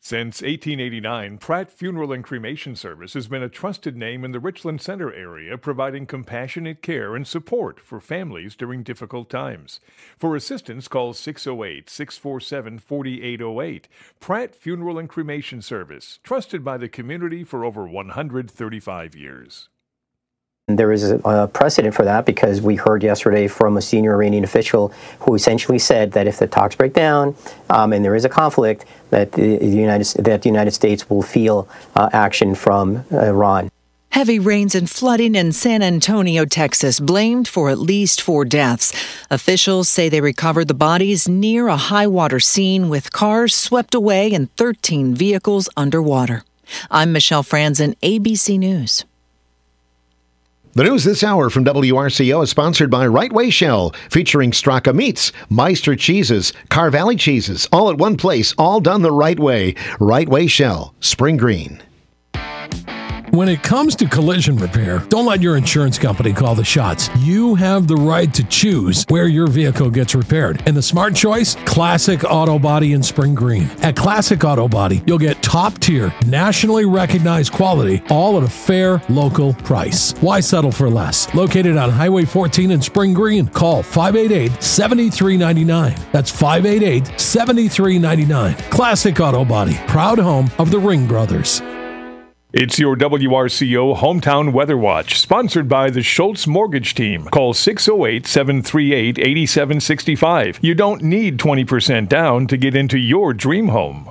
Since 1889, Pratt Funeral and Cremation Service has been a trusted name in the Richland Center area, providing compassionate care and support for families during difficult times. For assistance, call 608-647-4808. Pratt Funeral and Cremation Service, trusted by the community for over 135 years. There is a precedent for that because we heard yesterday from a senior Iranian official who essentially said that if the talks break down and there is a conflict, that the United States will feel action from Iran. Heavy rains and flooding in San Antonio, Texas, blamed for at least 4 deaths. Officials say they recovered the bodies near a high-water scene with cars swept away and 13 vehicles underwater. I'm Michelle Franzen, ABC News. The news this hour from WRCO is sponsored by Right Way Shell, featuring Straka Meats, Meister Cheeses, Car Valley Cheeses, all at one place, all done the right way. Right Way Shell, Spring Green. When it comes to collision repair, don't let your insurance company call the shots. You have the right to choose where your vehicle gets repaired. And the smart choice? Classic Auto Body in Spring Green. At Classic Auto Body, you'll get top-tier, nationally recognized quality, all at a fair, local price. Why settle for less? Located on Highway 14 in Spring Green. Call 588-7399. That's 588-7399. Classic Auto Body, proud home of the Ring Brothers. It's your WRCO Hometown Weather Watch, sponsored by the Schultz Mortgage Team. Call 608-738-8765. You don't need 20% down to get into your dream home.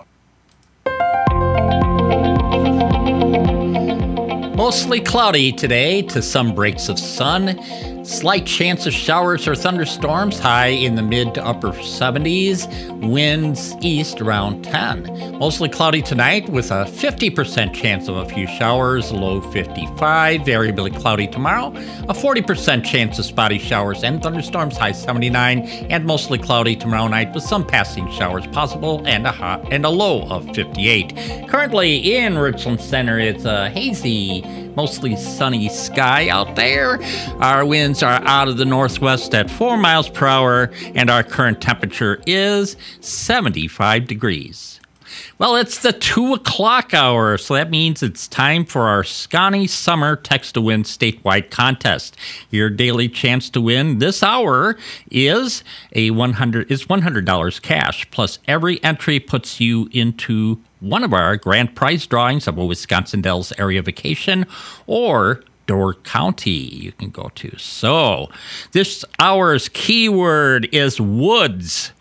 Mostly cloudy today to some breaks of sun. Slight chance of showers or thunderstorms, high in the mid to upper 70s. Winds east around 10. Mostly cloudy tonight with a 50% chance of a few showers, low 55. Variably cloudy tomorrow. A 40% chance of spotty showers and thunderstorms, high 79. And mostly cloudy tomorrow night with some passing showers possible and a low of 58. Currently in Richland Center, it's a hazy, mostly sunny sky out there. Our winds are out of the northwest at 4 miles per hour, and our current temperature is 75 degrees. Well, it's the 2 o'clock hour, so that means it's time for our Scotty Summer Text to Win statewide contest. Your daily chance to win this hour is $100 cash, plus every entry puts you into one of our grand prize drawings of a Wisconsin Dells area vacation or Door County you can go to. So this hour's keyword is woods.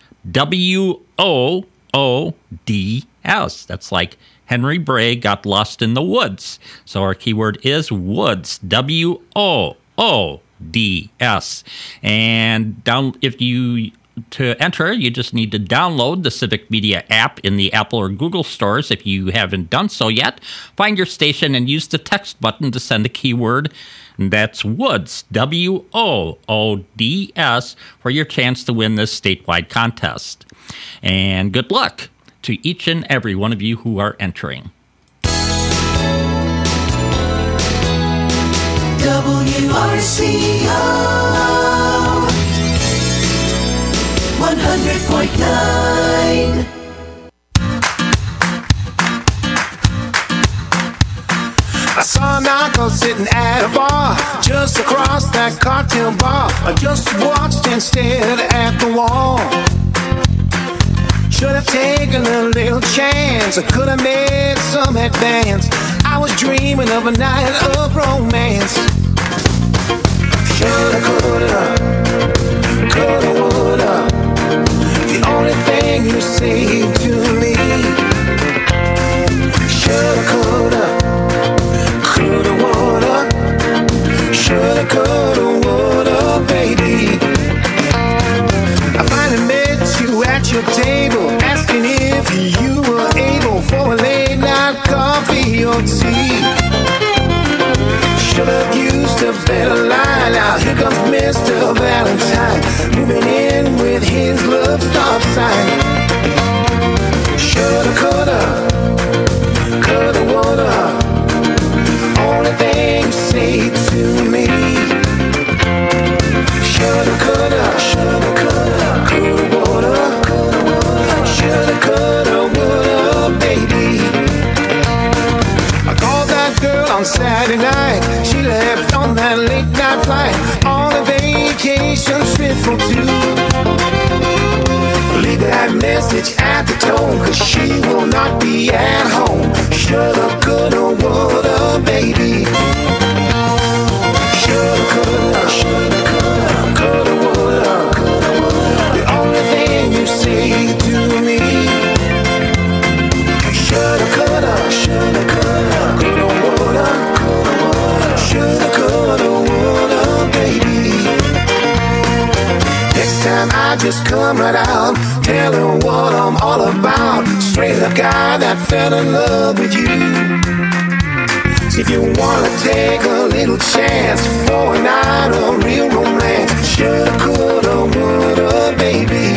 W-O-O-D-S. That's like Henry Bray got lost in the woods. So our keyword is woods. W-O-O-D-S. And to enter, you just need to download the Civic Media app in the Apple or Google stores if you haven't done so yet. Find your station and use the text button to send a keyword. And that's Woods, W-O-O-D-S, for your chance to win this statewide contest. And good luck to each and every one of you who are entering. WRCO 100.9. I saw a narco sitting at a bar just across that cocktail bar. I just watched and stared at the wall. Should have taken a little chance. I could have made some advance. I was dreaming of a night of romance. Shoulda, coulda, coulda, woulda. The only thing you say to me. Shoulda, coulda, coulda, woulda. Shoulda, coulda, woulda, baby. I finally met you at your table, asking if you were able for a late night coffee or tea. Should've used a better line. Now here comes Mr. Valentine, moving in with his love stop sign. Shoulda, coulda, coulda, woulda. Only thing you say to me. Shoulda, coulda, shoulda, coulda, coulda, woulda, coulda, woulda. Shoulda, coulda, woulda, baby. Friday night, she left on that late night flight on a vacation trip for two. Leave that message at the tone, cause she will not be at home. Shoulda, coulda, woulda, baby. Shoulda, coulda, coulda, woulda. The only thing you say to me. Shoulda, coulda, coulda, woulda. Shoulda, coulda, woulda, baby. Next time I just come right out, tell her what I'm all about. Straight up guy that fell in love with you. If you wanna take a little chance for a night of real romance, shoulda, coulda, woulda, baby.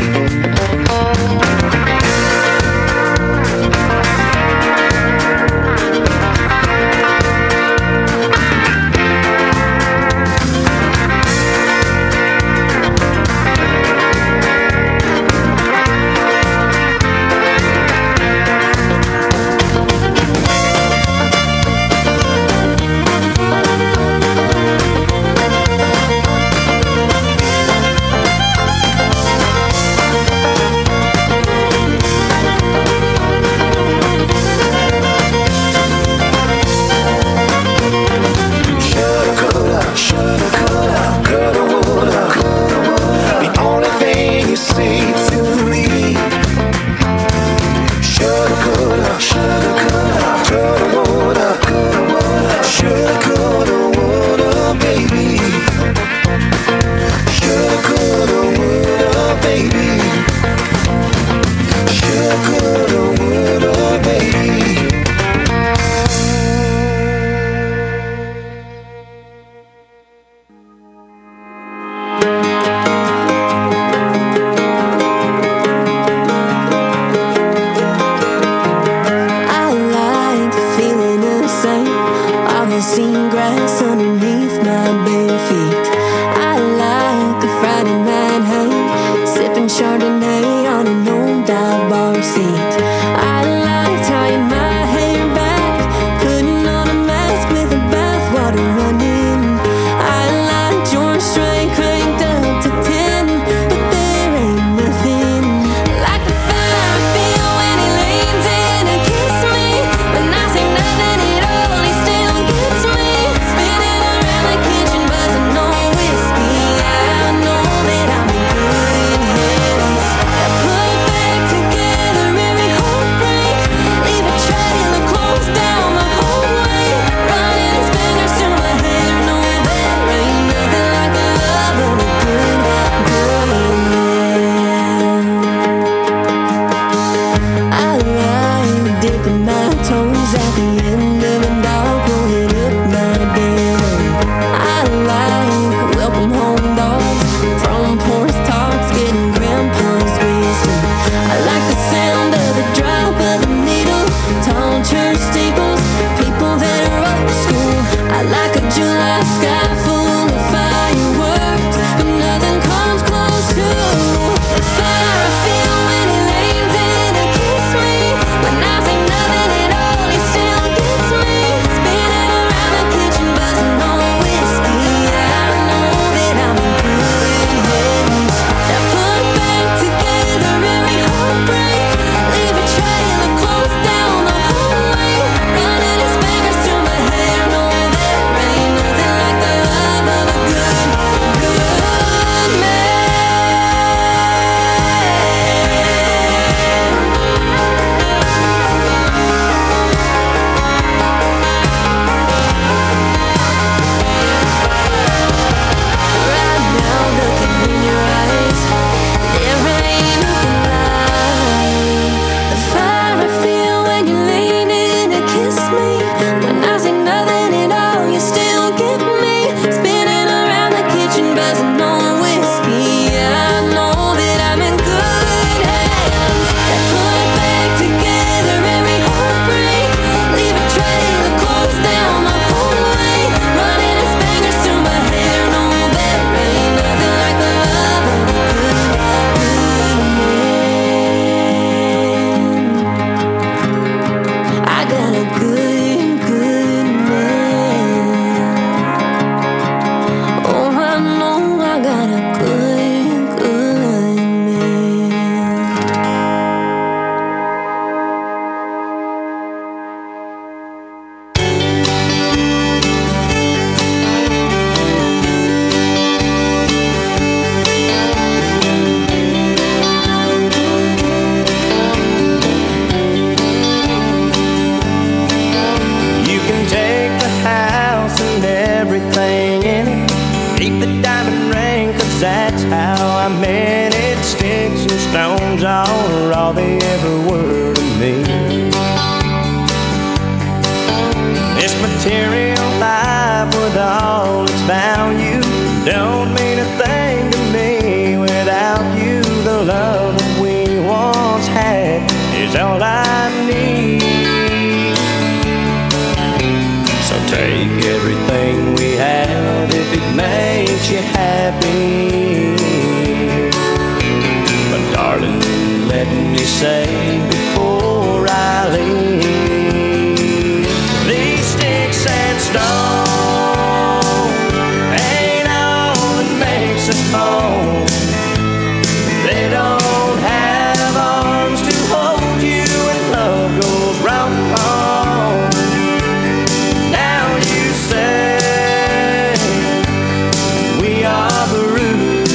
When I say nothing at all, he still don't mean a thing to me without you. The love that we once had is all I need. So take everything we have if it makes you happy. But darling, let me say before I leave, these sticks and stones ain't all that makes us home. They don't have arms to hold you when love goes round and round. Now you say we are the root.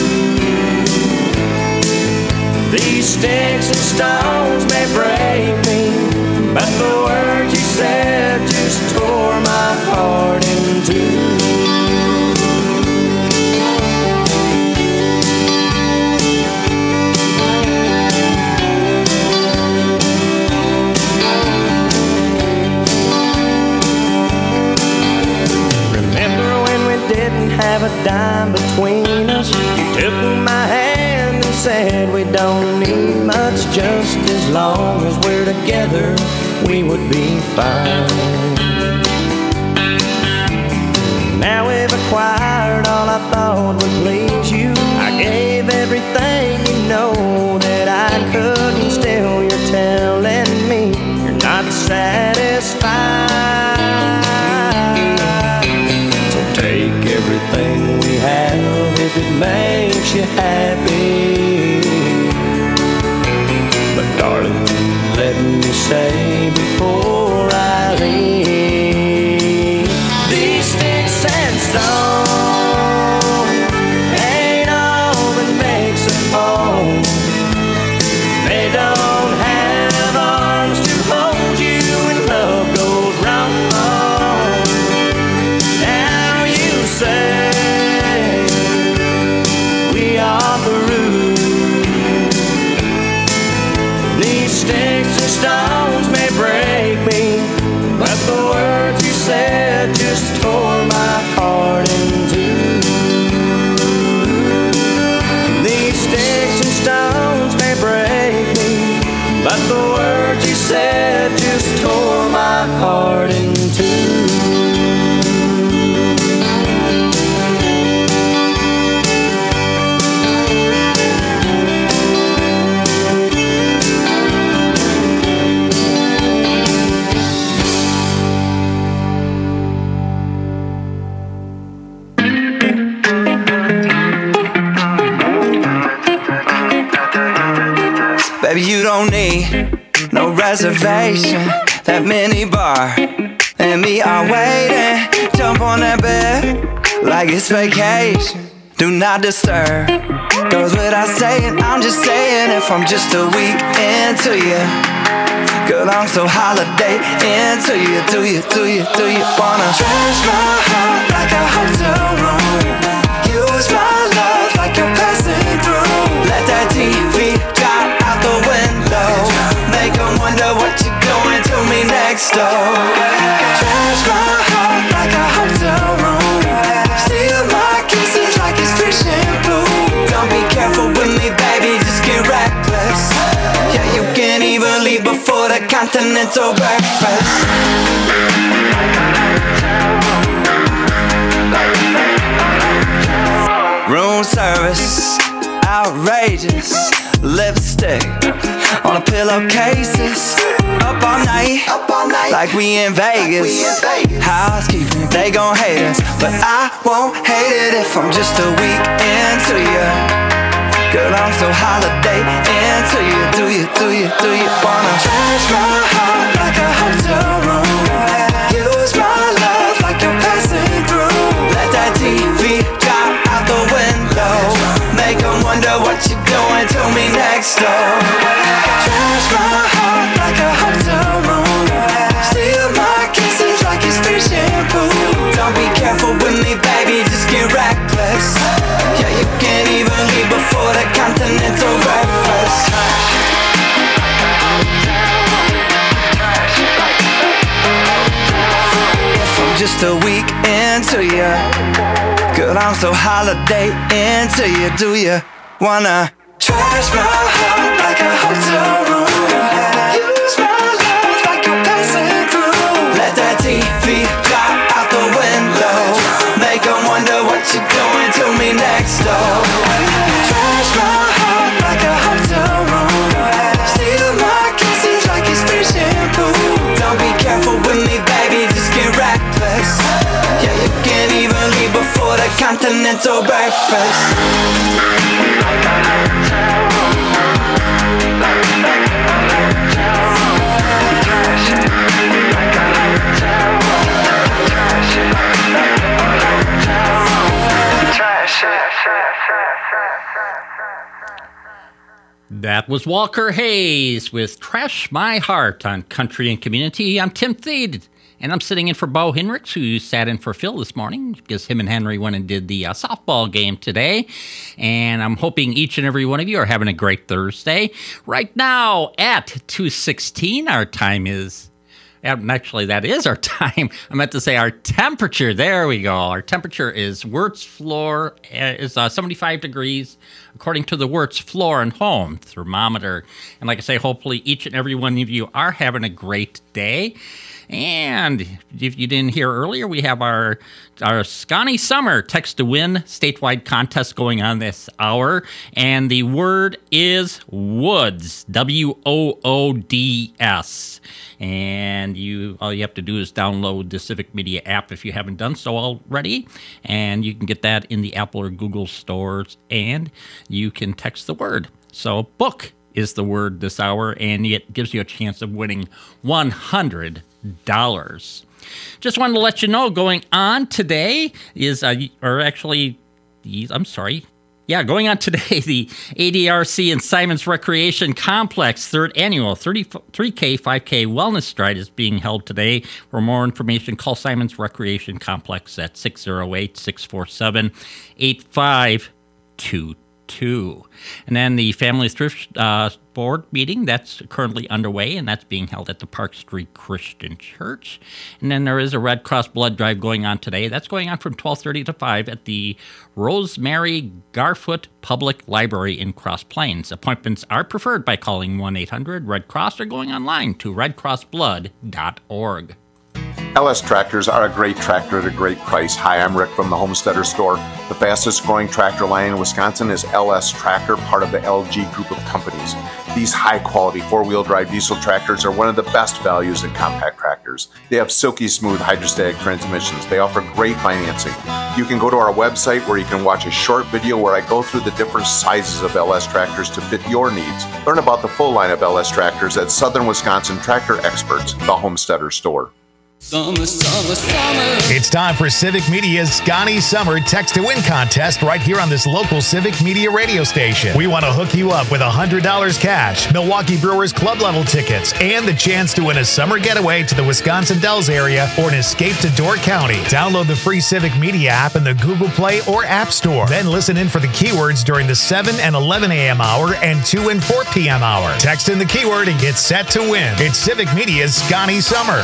These sticks and stones may break me, but the words you said just tore my heart in two. Have a dime between us. You took my hand and said we don't need much, just as long as we're together we would be fine. Now we've acquired all I thought would please you. I gave everything, you know that I could, and still you're telling me you're not satisfied. Take everything we have if it makes you happy. But darling, let me say before I leave, these sticks and stones ain't all that makes a home. They don't have arms to hold you when love goes round and round. Say we are the root. These sticks and stones may break me, but the words you said just tore my heart in two. These sticks and stones may break me, but the words you said just tore my heart in two. Baby, you don't need no reservation. That mini bar and me are waiting. Jump on that bed like it's vacation. Do not disturb, goes without saying. I'm just saying, if I'm just a week into you, girl, I'm so holiday into you. Do you wanna trash my heart like a hotel room? Use my love like you're passing through. Let that TV drop out the window, make them wonder what you're doing to me next door. Trash my heart like a hotel room, steal my kisses like it's free shampoo. Don't be careful with me, baby, just get reckless. Yeah, you can't even leave before the continental breakfast. Room service, outrageous. Lipstick on a pillowcases. Up all night, like we in Vegas. Housekeeping, they gon' hate us, but I won't hate it if I'm just a week into you. Girl, I'm so holiday into you. Do you wanna trash my heart like a hotel room? Use my love like you're passing through. Let that TV drop out the window, make them wonder what you're doing to me next door. Trash my heart like a hotel room, steal my kisses like it's free shampoo. Don't be careful with me, baby, just get reckless. Yeah, you can't even leave before the continental breakfast. If I'm just a week into you, Girl, I'm so holiday into you. Do you wanna trash my heart like a hotel room? Use my love like you're passing through. Let that TV fly out the window. Make them wonder what you're doing to me next door. Trash my heart like a hotel room. Steal my kisses like it's free shampoo. Don't be careful with me, baby, just get reckless. Yeah, you can't even leave before the continental breakfast. Like a hotel room. Like a hotel room. Trash it. Like a hotel room. Trash it. Like a hotel room. Trash it. That was Walker Hayes with Trash My Heart on Country and Community. I'm Tim Thede, and I'm sitting in for Bo Hinrichs, who sat in for Phil this morning because him and Henry went and did the softball game today. And I'm hoping each and every one of you are having a great Thursday. Right now at 2:16, our time is... Actually, that is our time. I meant to say our temperature. There we go. Our temperature is Wirtz Floor is 75 degrees, according to the Wirtz Floor and Home thermometer. And like I say, hopefully each and every one of you are having a great day. And if you didn't hear earlier, we have our Scotty Summer Text to Win statewide contest going on this hour. And the word is Woods, WOODS. And all you have to do is download the Civic Media app if you haven't done so already. And you can get that in the Apple or Google stores. And you can text the word. So book is the word this hour. And it gives you a chance of winning $100. Just wanted to let you know going on today is, going on today, the ADRC and Simons Recreation Complex third annual 3K, 5K Wellness Stride is being held today. For more information, call Simons Recreation Complex at 608-647-8522. And then the Family Thrift Board meeting, that's currently underway, and that's being held at the Park Street Christian Church. And then there is a Red Cross blood drive going on today. That's going on from 12:30 to 5 at the Rosemary Garfoot Public Library in Cross Plains. Appointments are preferred by calling 1-800-RED Cross or going online to redcrossblood.org. LS Tractors are a great tractor at a great price. Hi, I'm Rick from the Homesteader Store. The fastest growing tractor line in Wisconsin is LS Tractor, part of the LG group of companies. These high quality four-wheel drive diesel tractors are one of the best values in compact tractors. They have silky smooth hydrostatic transmissions. They offer great financing. You can go to our website where you can watch a short video where I go through the different sizes of LS tractors to fit your needs. Learn about the full line of LS tractors at Southern Wisconsin Tractor Experts, the Homesteader Store. Summer, summer, summer. It's time for Civic Media's Scotty Summer Text to Win contest right here on this local Civic Media radio station. We want to hook you up with $100 cash, Milwaukee Brewers club level tickets, and the chance to win a summer getaway to the Wisconsin Dells area or an escape to Door County. Download the free Civic Media app in the Google Play or App Store. Then listen in for the keywords during the 7 and 11 a.m. hour and 2 and 4 p.m. hour. Text in the keyword and get set to win. It's Civic Media's Scotty Summer.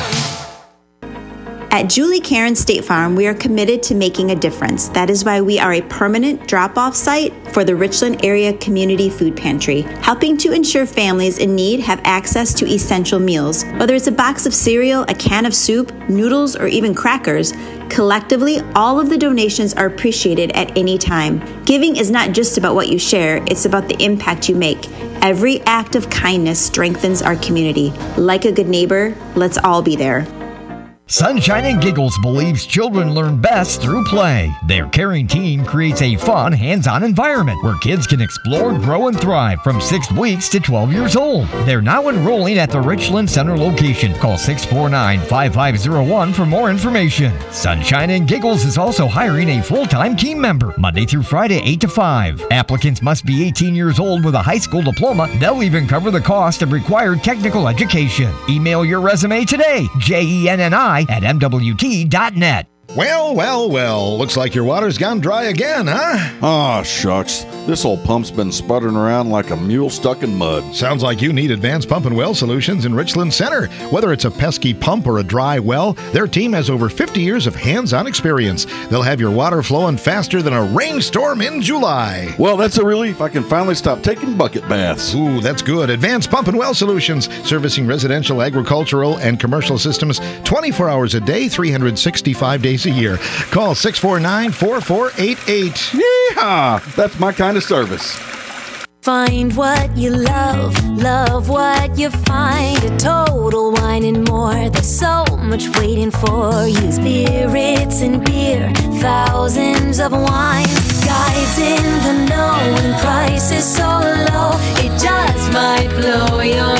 At Julie Karen State Farm, we are committed to making a difference. That is why we are a permanent drop-off site for the Richland Area Community Food Pantry, helping to ensure families in need have access to essential meals. Whether it's a box of cereal, a can of soup, noodles, or even crackers, collectively, all of the donations are appreciated at any time. Giving is not just about what you share, it's about the impact you make. Every act of kindness strengthens our community. Like a good neighbor, let's all be there. Sunshine and Giggles believes children learn best through play. Their caring team creates a fun, hands-on environment where kids can explore, grow, and thrive from 6 weeks to 12 years old. They're now enrolling at the Richland Center location. Call 649-5501 for more information. Sunshine and Giggles is also hiring a full-time team member, Monday through Friday, 8 to 5. Applicants must be 18 years old with a high school diploma. They'll even cover the cost of required technical education. Email your resume today, JENNI @MWT.net. Well. Looks like your water's gone dry again, huh? Aw, shucks. This old pump's been sputtering around like a mule stuck in mud. Sounds like you need Advanced Pump and Well Solutions in Richland Center. Whether it's a pesky pump or a dry well, their team has over 50 years of hands-on experience. They'll have your water flowing faster than a rainstorm in July. Well, that's a relief. I can finally stop taking bucket baths. Ooh, that's good. Advanced Pump and Well Solutions, servicing residential, agricultural, and commercial systems 24 hours a day, 365 days a year. Call 649-4488. Yeehaw! That's my kind of service. Find what you love, love what you find. A Total Wine and More. There's so much waiting for you. Spirits and beer, thousands of wines. Guides in the know and prices so low, it just might blow your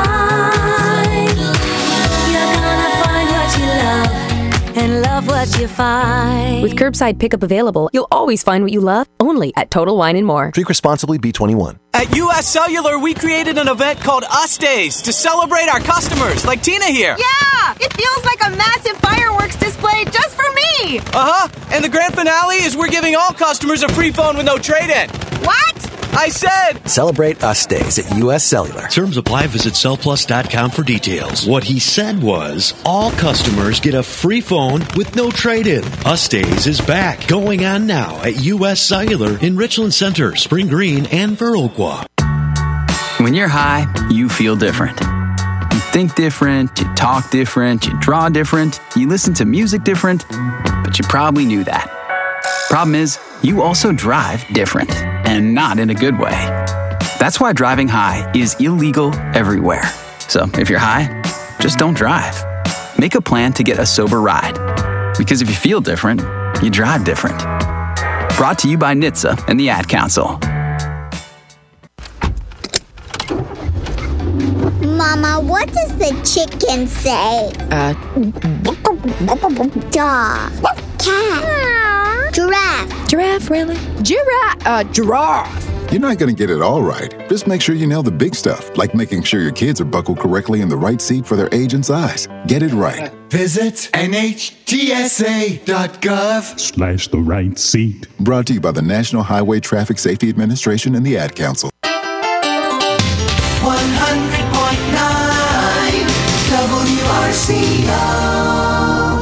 mind. You're gonna find what you love and love what you find. With curbside pickup available, you'll always find what you love, only at Total Wine and More. Drink responsibly, B21. At US Cellular, we created an event called Us Days to celebrate our customers, like Tina here. Yeah! It feels like a massive fireworks display just for me! Uh-huh. And the grand finale is we're giving all customers a free phone with no trade-in. What? I said... Celebrate Us Days at US Cellular. Terms apply. Visit cellplus.com for details. What he said was, all customers get a free phone with no trade-in. Us Days is back. Going on now at US Cellular in Richland Center, Spring Green, and Viroqua. When you're high, you feel different. You think different, you talk different, you draw different, you listen to music different, but you probably knew that. Problem is, you also drive different, and not in a good way. That's why driving high is illegal everywhere. So if you're high, just don't drive. Make a plan to get a sober ride. Because if you feel different, you drive different. Brought to you by NHTSA and the Ad Council. Mama, what does the chicken say? Dog. Cat. Giraffe. Giraffe, really? Giraffe. You're not going to get it all right. Just make sure you nail the big stuff, like making sure your kids are buckled correctly in the right seat for their age and size. Get it right. Visit NHTSA.gov/the right seat. Brought to you by the National Highway Traffic Safety Administration and the Ad Council. 100.9 WRCO.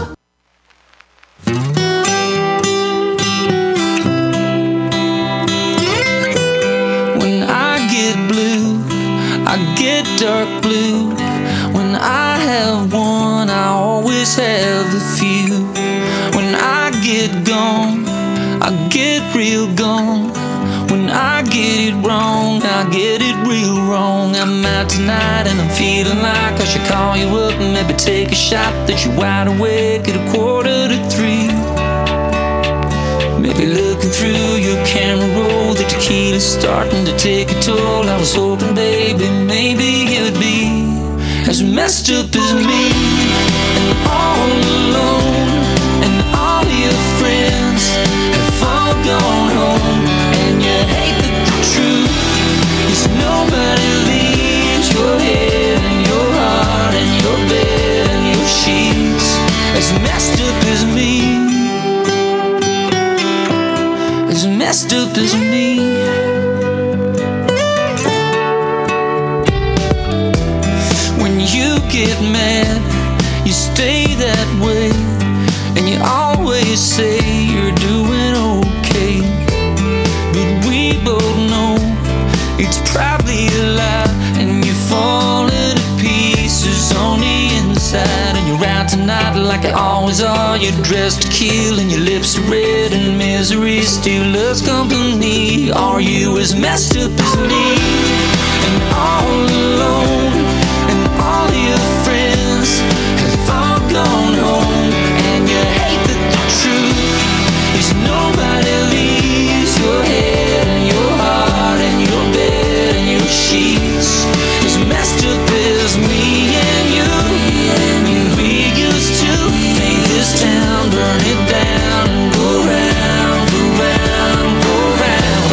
I get dark blue. When I have one, I always have a few. When I get gone, I get real gone. When I get it wrong, I get it real wrong. I'm out tonight and I'm feeling like I should call you up and maybe take a shot that you're wide awake at 2:45. Maybe looking through your camera roll, the tequila's starting to take a toll. I was hoping, baby, maybe you'd be as messed up as me, and all alone, and all your friends have all gone home, and you hate that the truth is nobody leaves your head and your heart and your bed and your sheets as messed up as me. As messed up as me. When you get mad, you stay that way, and you always say you're doing okay. But we both know it's probably a lie, and you're falling to pieces on the inside. And you're out tonight like you always are. You're dressed to kill and your lips are red, and misery still loves company. Are you as messed up as me? And all alone, and all your friends have all gone home, and you hate that the truth is nobody leaves your head and your heart and your bed and your sheets as messed up as me and you. We used to make this town, burn it down, and go round, go round, go round.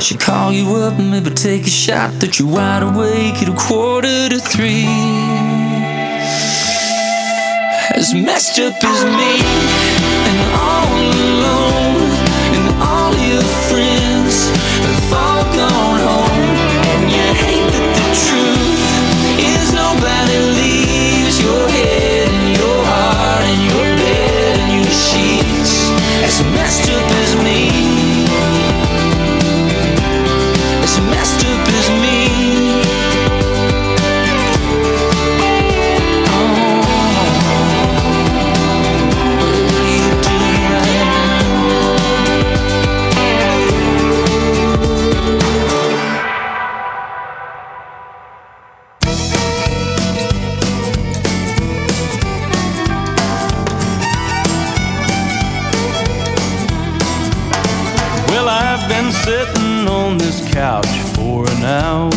should call you up and maybe take a shot that you're wide awake at 2:45. As messed up as me, and all alone, and all your friends have all gone home, and you hate that the truth is nobody leaves your head and your heart and your bed and your sheets. As messed up as me, as messed up as me. Sitting on this couch for an hour,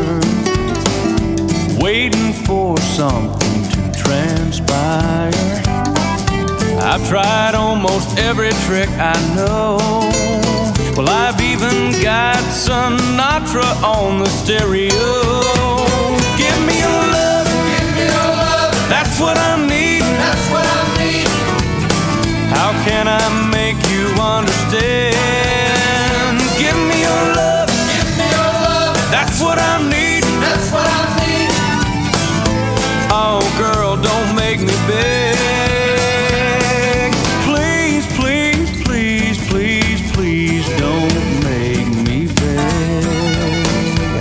waiting for something to transpire. I've tried almost every trick I know. Well, I've even got Sinatra on the stereo. Give me your love, give me your love. That's what I need, that's what I need. How can I make you understand? Give me your love, that's what I need, that's what I need. Oh girl, don't make me beg. Please, please, please, please, please don't make me beg.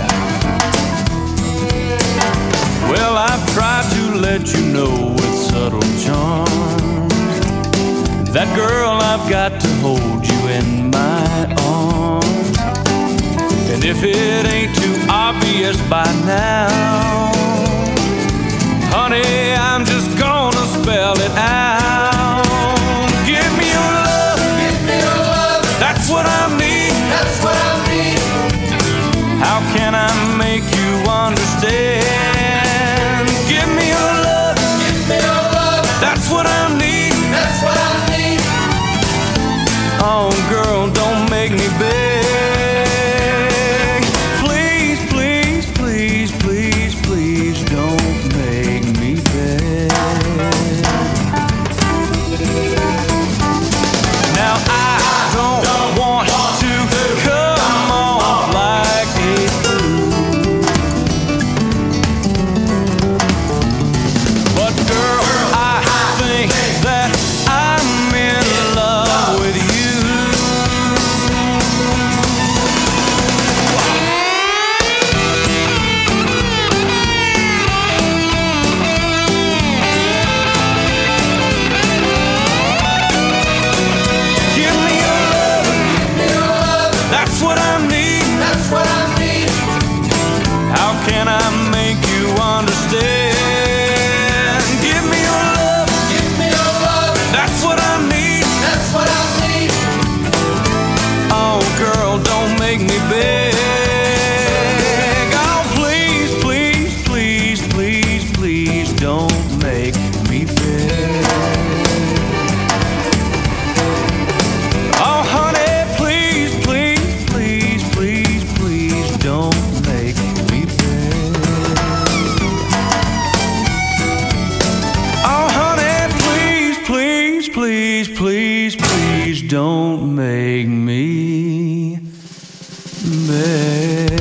Well, I've tried to let you know with subtle charm that girl, I've got to hold you in my arms. And if it ain't too obvious by now, honey, I'm just gonna spell it out. Give me your love, give me your love. That's what I need, that's what I need. How can I make you understand? Give me your love, give me your love. That's what I need, that's what I need. Oh girl, don't make me beg. Don't make me beg.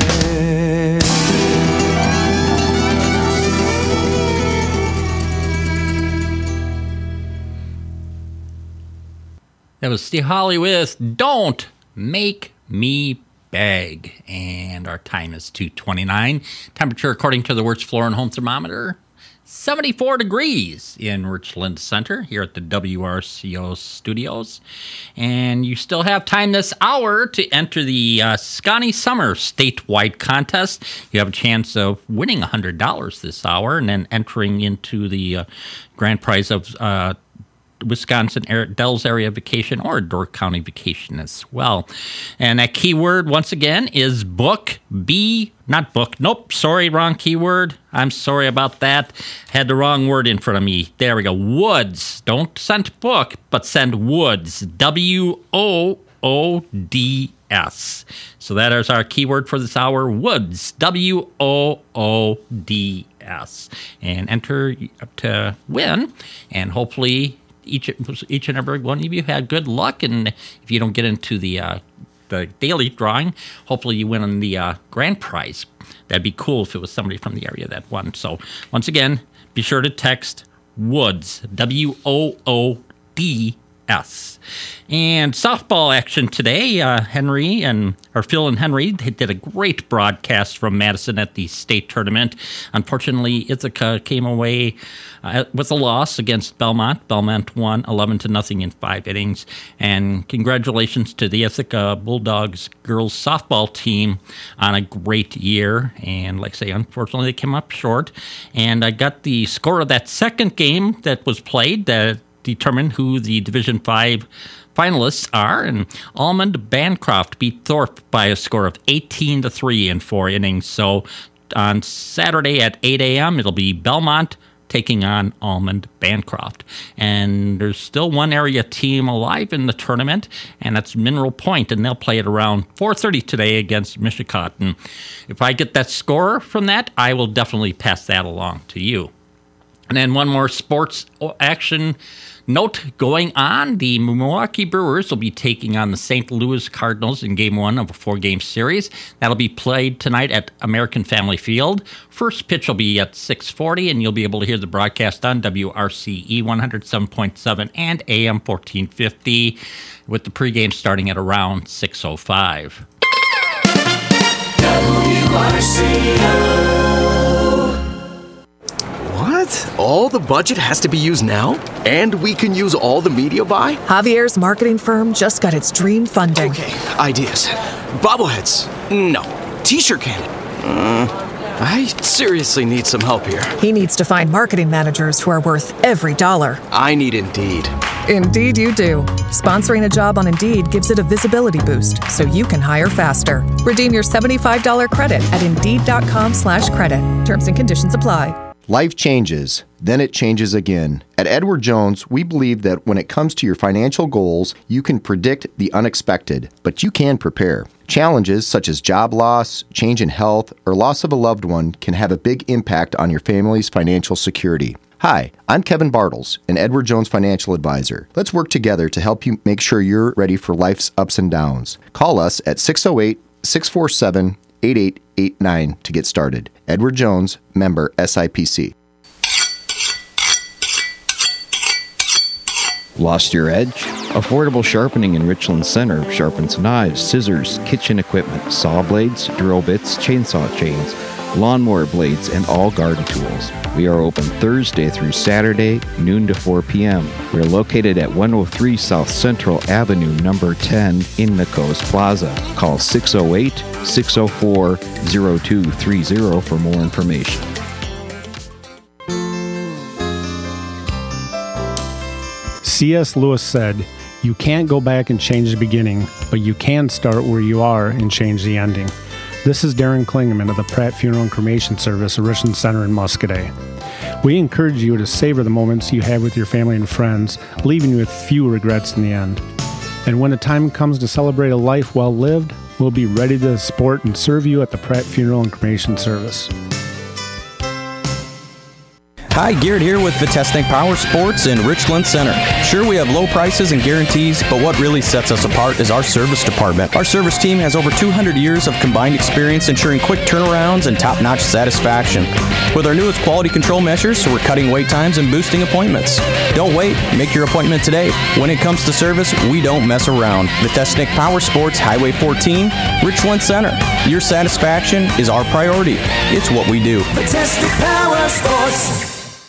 That was Steve Holly with Don't Make Me Beg. And our time is 2:29. Temperature, according to the Wirtz Floor and Home Thermometer, 74 degrees in Richland Center here at the WRCO studios. And you still have time this hour to enter the Scotty Summer statewide contest. You have a chance of winning $100 this hour and then entering into the grand prize of Wisconsin Dells Area Vacation or Door County Vacation as well. And that keyword, once again, is book. Wrong keyword. I'm sorry about that. Had the wrong word in front of me. There we go. Woods. Don't send book, but send woods. WOODS. W-O-O-D-S. So that is our keyword for this hour, Woods, W-O-O-D-S. And enter to win, and hopefully each and every one of you had good luck. And if you don't get into the daily drawing, hopefully you win on the grand prize. That'd be cool if it was somebody from the area that won. So once again, be sure to text Woods, W-O-O-D-S. And softball action today, Phil and Henry, they did a great broadcast from Madison at the state tournament. Unfortunately, Ithaca came away with a loss against Belmont. Belmont won 11-0 in 5 innings. And congratulations to the Ithaca Bulldogs girls softball team on a great year. And like I say, unfortunately, they came up short. And I got the score of that second game that was played that determined who the Division 5 finalists are, and Almond Bancroft beat Thorpe by a score of 18-3 in 4 innings. So on Saturday at 8 a.m., it'll be Belmont taking on Almond Bancroft. And there's still one area team alive in the tournament, and that's Mineral Point, and they'll play it around 4:30 today against Michigan. If I get that score from that, I will definitely pass that along to you. And then one more sports action note going on. The Milwaukee Brewers will be taking on the St. Louis Cardinals in Game 1 of a 4-game series. That'll be played tonight at American Family Field. First pitch will be at 6:40, and you'll be able to hear the broadcast on WRCE 107.7 and AM 1450, with the pregame starting at around 6:05. WRCO. What? All the budget has to be used now? And we can use all the media buy? Javier's marketing firm just got its dream funding. Okay, ideas. Bobbleheads. No. T-shirt cannon. I seriously need some help here. He needs to find marketing managers who are worth every dollar. I need Indeed. Indeed you do. Sponsoring a job on Indeed gives it a visibility boost so you can hire faster. Redeem your $75 credit at Indeed.com/credit. Terms and conditions apply. Life changes, then it changes again. At Edward Jones, we believe that when it comes to your financial goals, you can predict the unexpected, but you can prepare. Challenges such as job loss, change in health, or loss of a loved one can have a big impact on your family's financial security. Hi, I'm Kevin Bartles, an Edward Jones financial advisor. Let's work together to help you make sure you're ready for life's ups and downs. Call us at 608-647-8889 to get started. Edward Jones, member SIPC. Lost your edge? Affordable Sharpening in Richland Center sharpens knives, scissors, kitchen equipment, saw blades, drill bits, chainsaw chains, lawnmower blades, and all garden tools. We are open Thursday through Saturday, noon to 4 p.m. We're located at 103 South Central Avenue, number 10 in Nico's Plaza. Call 608-604-0230 for more information. C.S. Lewis said, "You can't go back and change the beginning, but you can start where you are and change the ending." This is Darren Klingerman of the Pratt Funeral and Cremation Service at Richland Center in Muscadet. We encourage you to savor the moments you have with your family and friends, leaving you with few regrets in the end. And when the time comes to celebrate a life well lived, we'll be ready to support and serve you at the Pratt Funeral and Cremation Service. Hi, Garrett here with Vitesnik Power Sports in Richland Center. Sure, we have low prices and guarantees, but what really sets us apart is our service department. Our service team has over 200 years of combined experience ensuring quick turnarounds and top-notch satisfaction. With our newest quality control measures, we're cutting wait times and boosting appointments. Don't wait, make your appointment today. When it comes to service, we don't mess around. Vitesnik Power Sports, Highway 14, Richland Center. Your satisfaction is our priority. It's what we do. Vitesnik Power Sports.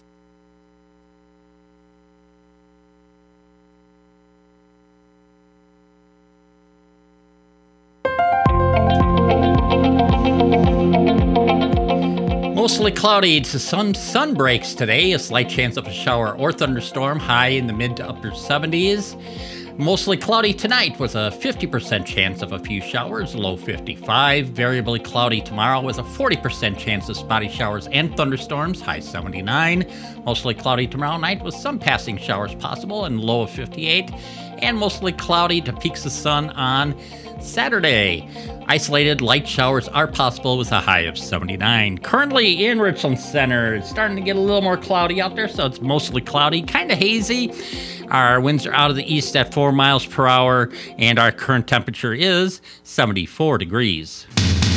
Mostly cloudy to sun breaks today. A slight chance of a shower or thunderstorm. High in the mid to upper 70s. Mostly cloudy tonight with a 50% chance of a few showers, low 55. Variably cloudy tomorrow with a 40% chance of spotty showers and thunderstorms, high 79. Mostly cloudy tomorrow night with some passing showers possible and low of 58. And mostly cloudy to peaks of sun on Saturday. Isolated light showers are possible with a high of 79. Currently in Richland Center, it's starting to get a little more cloudy out there, so it's mostly cloudy, kind of hazy. Our winds are out of the east at 4 miles per hour, and our current temperature is 74 degrees.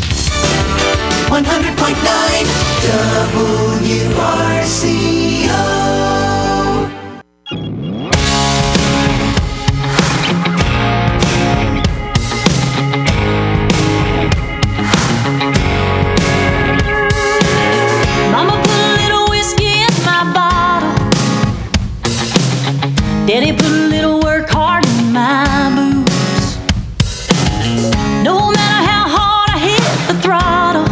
100.9 WRCO. Daddy put a little work hard in my boots. No matter how hard I hit the throttle,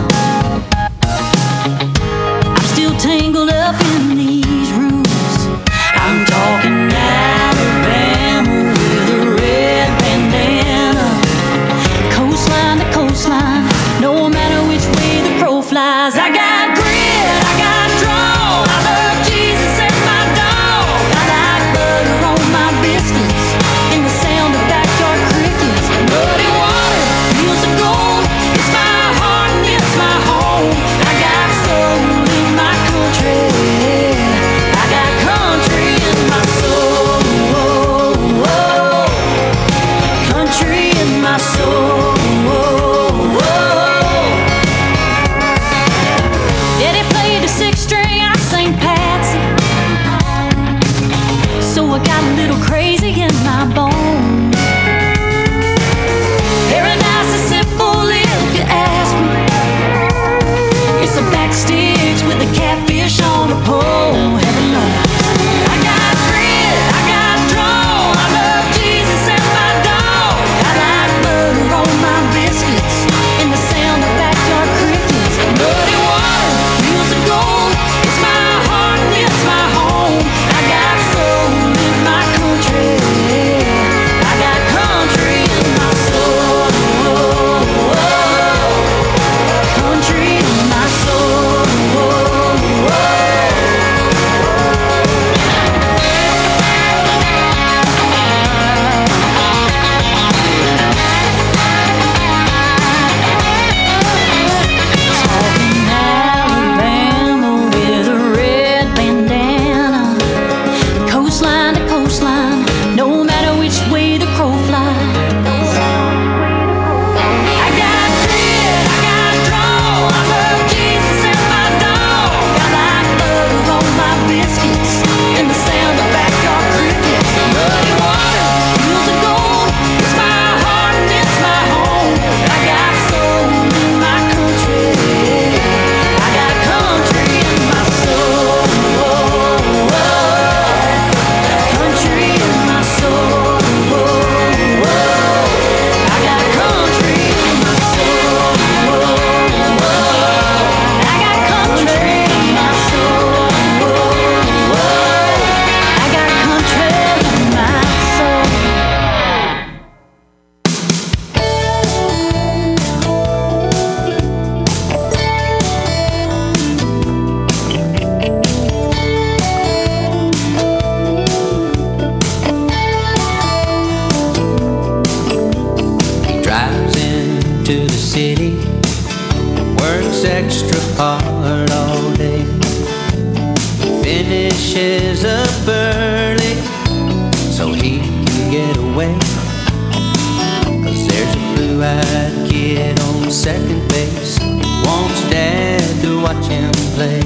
I'm still tangled up in these roots. I'm talking Alabama with a red bandana, coastline to coastline, no matter which way the crow flies. I got grit, I got draw, I love Jesus and my dog. I like butter on my biscuits and the sound of backyard crickets. Muddy water, fields of gold, it's my heart and it's my home. I got soul in my country, I got country in my soul, country in my soul. Daddy played the 6th string, I sang Patsy, so I got a little crazy in my bones. Paradise is simple if you ask me. It's a backstage with a catfish on a pole. Heaven knows. I got grit, I got draw, I love Jesus and my dog. I like butter on my biscuits and the sound of backyard crickets. Muddy water, fields of gold, it's my heart and it's my home. I got soul in my country, I got country in my soul, country in my soul. Talking Alabama with a red bandana, coastline to coastline, no matter which way the crow flies. I got grit, I got draw, I love Jesus and my dog. I like butter on my biscuits and the sound of backyard crickets. Muddy water, fields of gold, it's my heart and it's my home. I got soul in my country, I got country in my soul, country in my soul. I got country in my soul, I got country in my soul, I got country in my soul. He drives into the city, works extra hard all day, finishes up early so he can get away. 'Cause there's a blue-eyed kid on second base, wants Dad to watch him play.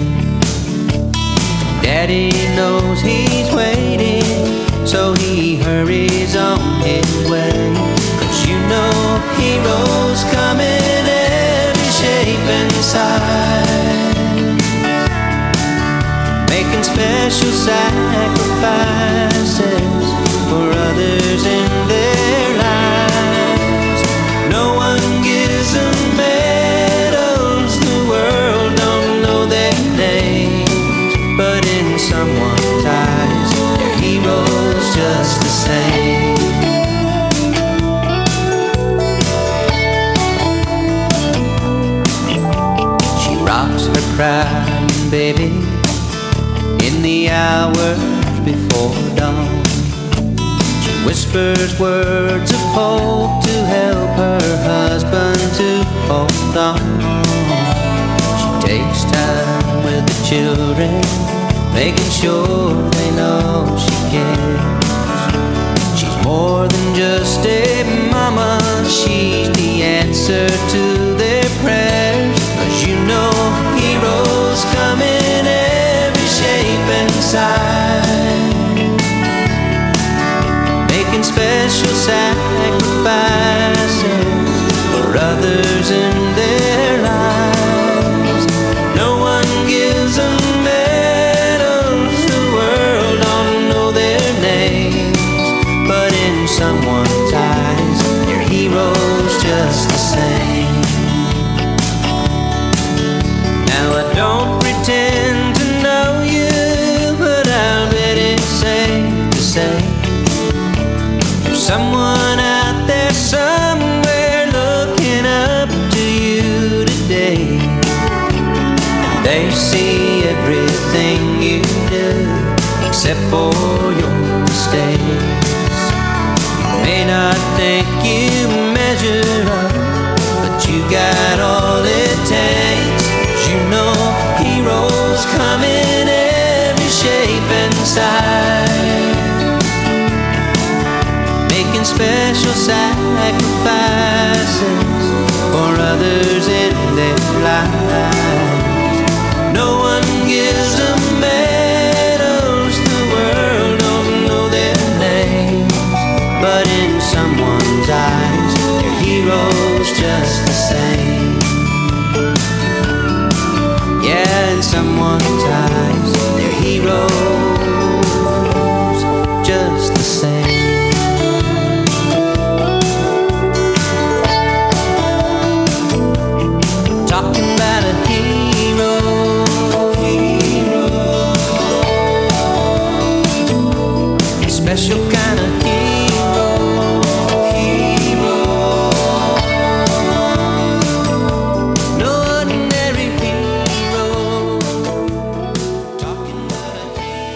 Daddy knows he's waiting, so he hurries on his way. 'Cause you know heroes come in every shape and size, making special sacrifices for others in their lives. No one gives them medals, the world don't know their names, but in someone's eyes, they're heroes just the same. watch her crying, baby, in the hours before dawn. She whispers words of hope to help her husband to hold on. She takes time with the children, making sure they know she cares. She's more than just a mama, she's the answer to their prayers. 'Cause you know heroes come in every shape and size, making special sacrifices for others in their lives. No one gives them medals, the world don't know their names, but in someone's eyes, they're heroes just the same. Now I don't pretend to know you, but I'll bet it's safe to say there's someone out there somewhere looking up to you today. They see everything you do, except for your mistakes. May not think you measure up, but you got all it takes. 'Cause you know heroes come in every shape and size, making special sacrifices for others in their lives. No one gives them medals, the world don't know their names, but in someone's eyes, they're heroes just the same. Yeah, in someone's eyes, they're heroes just the same. Talking about a hero, a special kind of hero, no ordinary hero. Talking about a hero.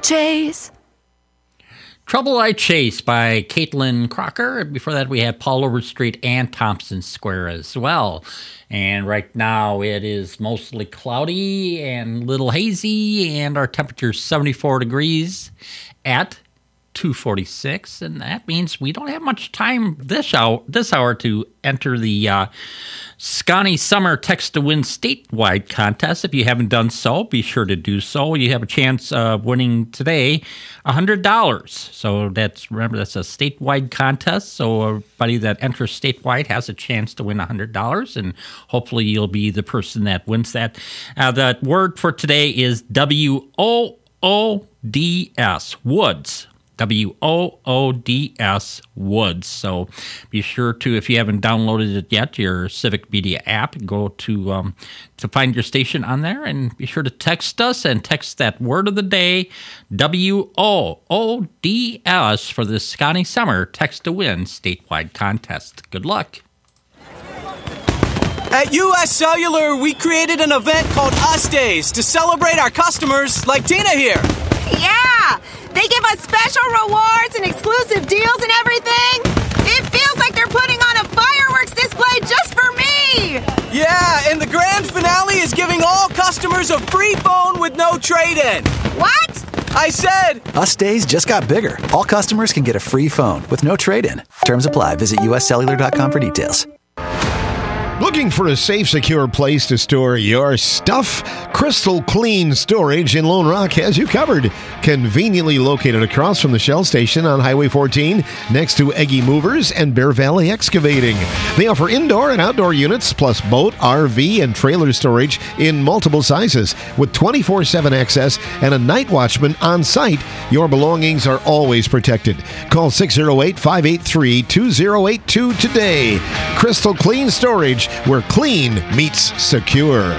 Chase. Trouble I Chase by Caitlin Crocker. Before that, we had Paul Overstreet and Thompson Square as well. And right now, it is mostly cloudy and a little hazy, and our temperature is 74 degrees at 2:46, and that means we don't have much time this hour to enter the Scotty Summer Text to Win statewide contest. If you haven't done so, be sure to do so. You have a chance of winning today $100. So remember that's a statewide contest. So everybody that enters statewide has a chance to win $100, and hopefully you'll be the person that wins that. The word for today is WOODS, Woods. WOODS, Woods. So be sure to, if you haven't downloaded it yet, your Civic Media app, go to find your station on there, and be sure to text us and text that word of the day, WOODS, for the Scotty Summer Text to Win statewide contest. Good luck. At US Cellular, we created an event called Us Days to celebrate our customers like Tina here. Yeah! They give us special rewards and exclusive deals and everything. It feels like they're putting on a fireworks display just for me. Yeah, and the grand finale is giving all customers a free phone with no trade-in. What? I said... Us Days just got bigger. All customers can get a free phone with no trade-in. Terms apply. Visit uscellular.com for details. Looking for a safe, secure place to store your stuff? Crystal Clean Storage in Lone Rock has you covered. Conveniently located across from the Shell Station on Highway 14, next to Eggy Movers and Bear Valley Excavating. They offer indoor and outdoor units, plus boat, RV, and trailer storage in multiple sizes. With 24/7 access and a night watchman on site, your belongings are always protected. Call 608-583-2082 today. Crystal Clean Storage, where clean meets secure.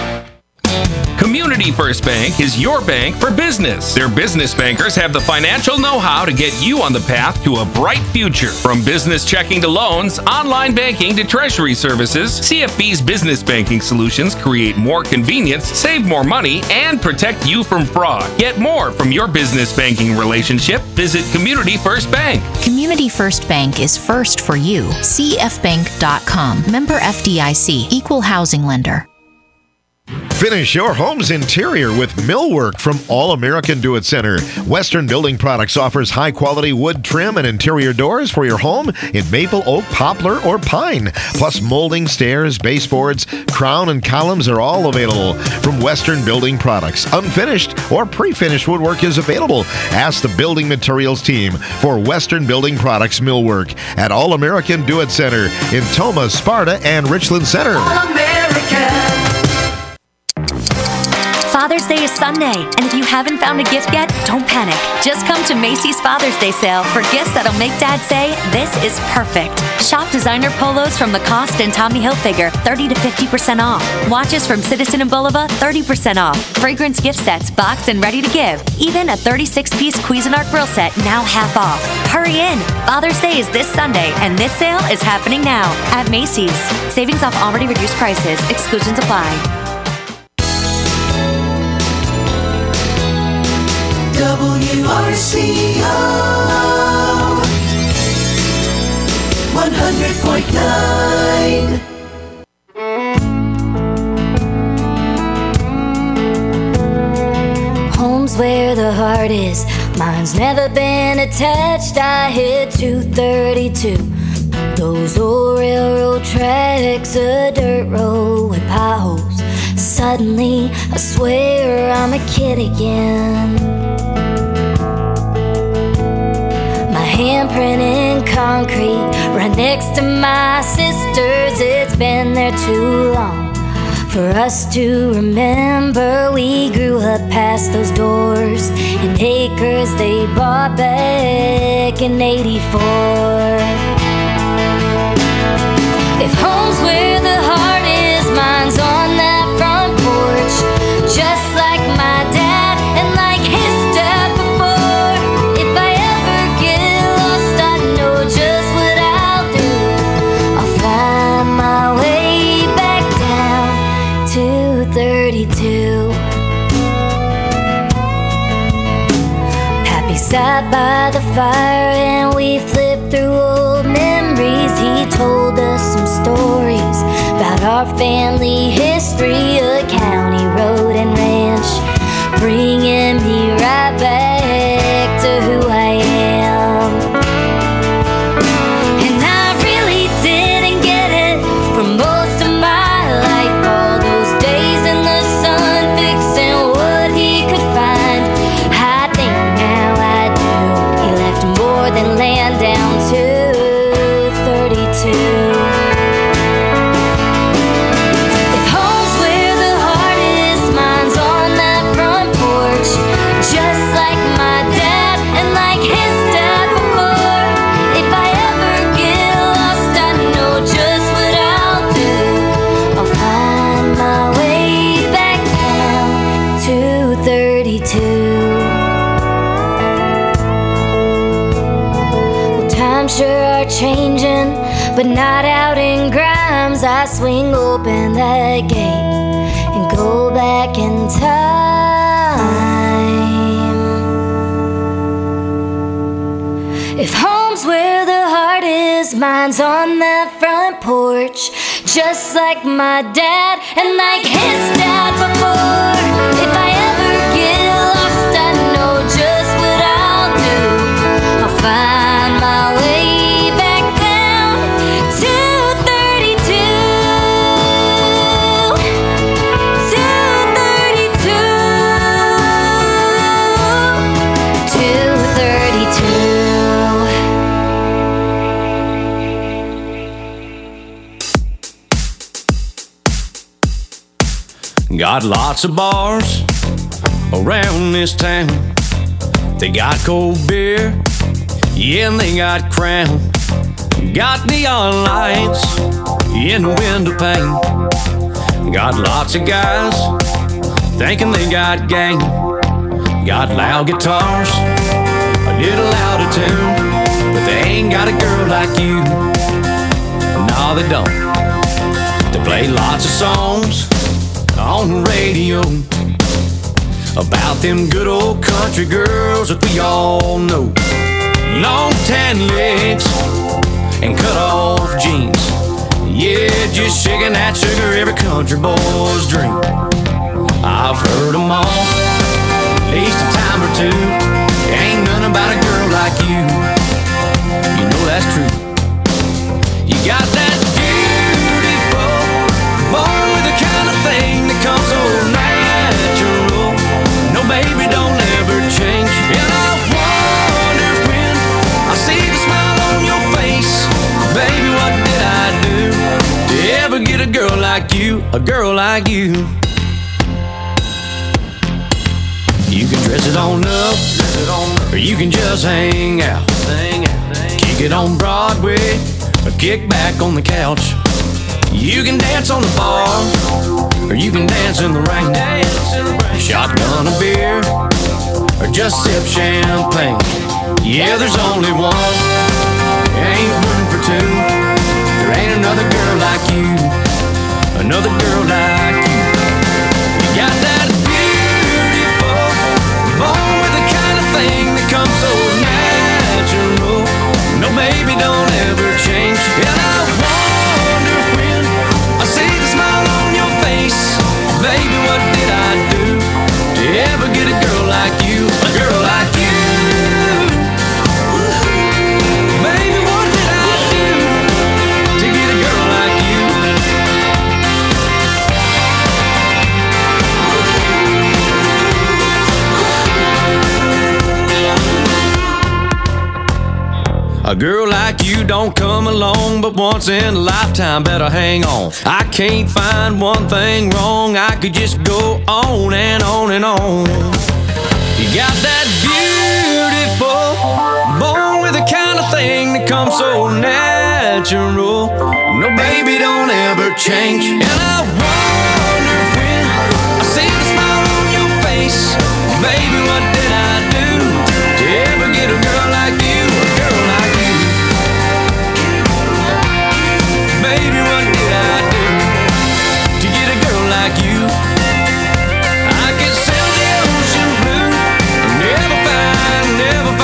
Community First Bank is your bank for business. Their business bankers have the financial know-how to get you on the path to a bright future. From business checking to loans, online banking to treasury services, CFB's business banking solutions create more convenience, save more money, and protect you from fraud. Get more from your business banking relationship. Visit Community First Bank. Community First Bank is first for you. CFBank.com. Member FDIC. Equal housing lender. Finish your home's interior with millwork from All American Do It Center. Western Building Products offers high-quality wood trim and interior doors for your home in maple, oak, poplar, or pine. Plus molding, stairs, baseboards, crown, and columns are all available from Western Building Products. Unfinished or pre-finished woodwork is available. Ask the building materials team for Western Building Products millwork at All American Do It Center in Tomah, Sparta, and Richland Center. All American. Father's Day is Sunday, and if you haven't found a gift yet, don't panic. Just come to Macy's Father's Day sale for gifts that'll make Dad say, this is perfect. Shop designer polos from Lacoste and Tommy Hilfiger, 30 to 50% off. Watches from Citizen and Bulova, 30% off. Fragrance gift sets, boxed and ready to give. Even a 36-piece Cuisinart grill set, now half off. Hurry in. Father's Day is this Sunday, and this sale is happening now at Macy's. Savings off already reduced prices. Exclusions apply. WRCO 100.9. Home's where the heart is. Mine's never been attached. I hit 232. Those old railroad tracks, a dirt road with potholes. Suddenly, I swear I'm a kid again. Handprint in concrete, right next to my sister's. It's been there too long for us to remember. We grew up past those doors and acres they bought back in '84. If home's where the heart is, mine's on that front porch, just like my dad and like his dad before. If I ever get lost, I know just what I'll do. I'll find my way back down to 32. sat by the fire and we flipped through old memories. He told us some stories about our family history, a county road and ranch, bringing me right back to who I am. And I really didn't get it for most of my life, all those days in the sun fixing what he could find. I think now I do. He left more than land down to 32. Sure are changing, but not out in Grimes. I swing open that gate and go back in time. If home's where the heart is, mine's on that front porch, just like my dad and like his dad before. If I ever get lost, I know just what I'll do. I'll find my way back down to 32. To 32. Got lots of bars around this town. They got cold beer, yeah, and they got Crown. Got neon lights in the window pane. Got lots of guys thinking they got game. Got loud guitars, a little out of tune, but they ain't got a girl like you. No, they don't. They play lots of songs on the radio about them good old country girls that we all know. Long tan legs and cut off jeans, yeah, just shaking that sugar, every country boy's dream. I've heard them all, at least a time or two. Ain't nothing about a girl like you. You know that's true. You got that beautiful, born with the kind of thing that comes so natural. No, baby, don't ever change. And I wonder when I see the smile on your face, baby, what did I do to ever get a girl like you, a girl like you? You can dress it on up, or you can just hang out. Kick it on Broadway, or kick back on the couch. You can dance on the bar, or you can dance in the rain. Shotgun a beer, or just sip champagne. Yeah, there's only one, ain't room for two. There ain't another girl like you, another girl like you. You got that beautiful, born with the kind of thing that comes so natural. No, baby, don't ever change. And I wonder when I see the smile on your face, baby, what did I do to ever get a girl like you, a girl like you? Baby, what did I do to get a girl like you? A girl like you don't come along but once in a lifetime, better hang on. I can't find one thing wrong, I could just go on and on and on. You got that beautiful, born with the kind of thing that comes so natural. No, baby, don't ever change. And I wonder when I see the smile on your face, baby, what did I do to ever get a girl like you, a girl like you? Baby, what did I do to get a girl like you? I could sail the ocean blue and never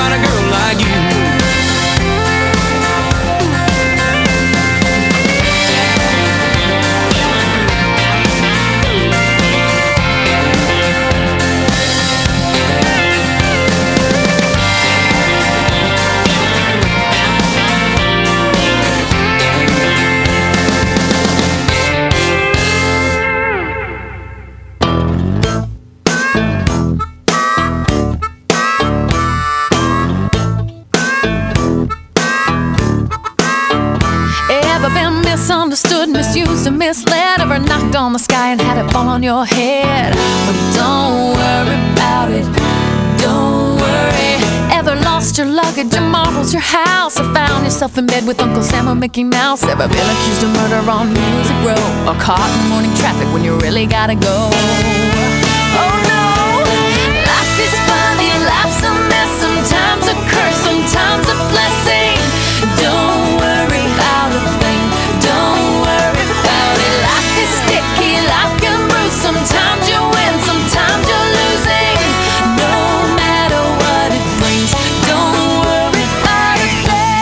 accused and misled, ever knocked on the sky and had it fall on your head. But don't worry about it, don't worry. Ever lost your luggage, your marbles, your house, or found yourself in bed with Uncle Sam or Mickey Mouse? Ever been accused of murder on Music Row, or caught in morning traffic when you really gotta go? Oh no, life is funny, life's a mess, sometimes a curse, sometimes a blessing. Don't worry about a thing, don't worry about it. Life is sticky, life can bruise, sometimes you win, sometimes you're losing. No matter what it brings, don't worry about a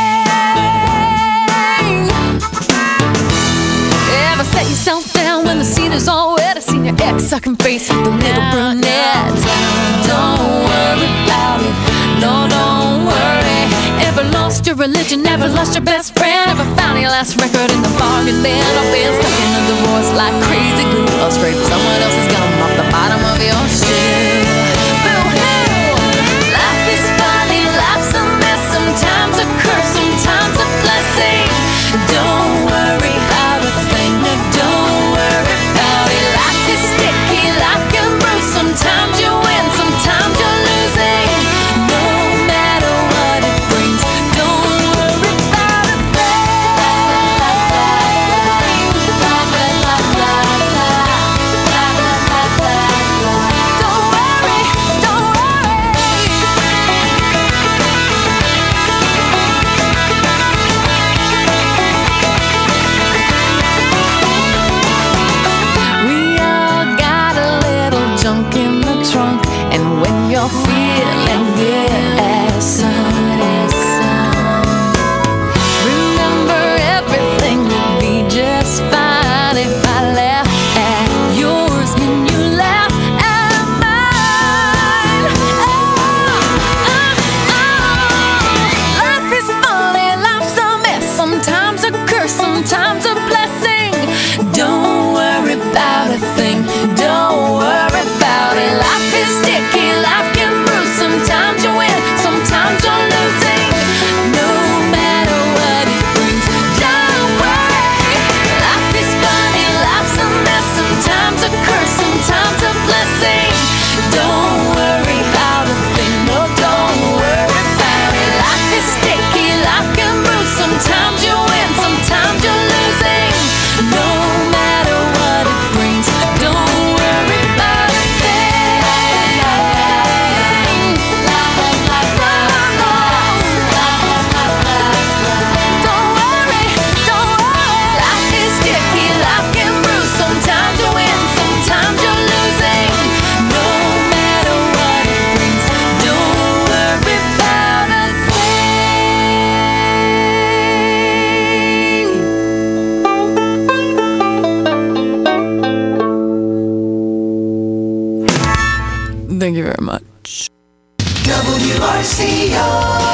thing. Ever set yourself down when the scene is all wet? I've seen your ex sucking face with the little brunette. Don't worry about it, no, don't worry. Ever lost your religion, never lost your best friend, ever found your last record in the bargain bin, or been stuck in a divorce like crazy glue, or scraped someone else's gum off the bottom of your shoe. Boo-hoo! Life is funny, life's a mess, sometimes a curse, sometimes a blessing. Don't worry about a thing, no, don't worry about it. Life is sticky, life can bruise, sometimes you win, sometimes you're losing. No matter what it brings, don't worry about a We all got a little junk in the trunk, and when you're feeling good as sun, remember everything will be just fine if I laugh at yours and you laugh at mine. Life is funny, life's a mess, sometimes a curse, sometimes a blessing. Don't worry about a thing, don't worry about it. Life is sticky, life can bruise, sometimes you win, sometimes you're losing. No matter what it brings, don't worry. Life is funny, life's a mess, sometimes a curse, sometimes a blessing. Don't worry about a thing, no, don't worry about it. Life is sticky, life can bruise, sometimes you win, sometimes you're losing. No matter what it brings, don't worry about a thing. Don't worry, don't worry. Life is sticky, life can bruise, sometimes you win, sometimes you're losing. No matter what it brings, don't worry about a thing. Thank you very much. WRCO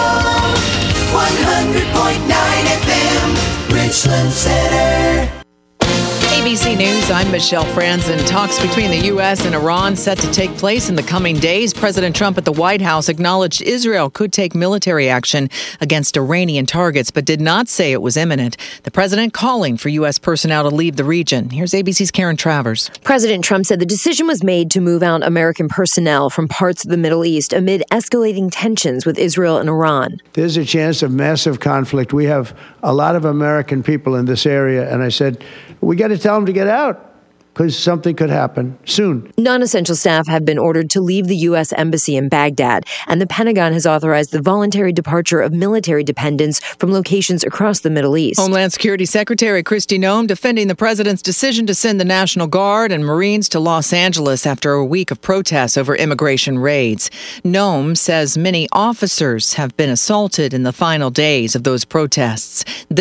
100.9 FM, Richland Center. ABC News, I'm Michelle Franzen. Talks between the U.S. and Iran set to take place in the coming days. President Trump at the White House acknowledged Israel could take military action against Iranian targets, but did not say it was imminent. The president calling for U.S. personnel to leave the region. Here's ABC's Karen Travers. President Trump said the decision was made to move out American personnel from parts of the Middle East amid escalating tensions with Israel and Iran. There's a chance of massive conflict. We have a lot of American people in this area, and I said, we got to tell them to get out because something could happen soon. Non-essential staff have been ordered to leave the U.S. Embassy in Baghdad, and the Pentagon has authorized the voluntary departure of military dependents from locations across the Middle East. Homeland Security Secretary Kristi Noem defending the president's decision to send the National Guard and Marines to Los Angeles after a week of protests over immigration raids. Noem says many officers have been assaulted in the final days of those protests.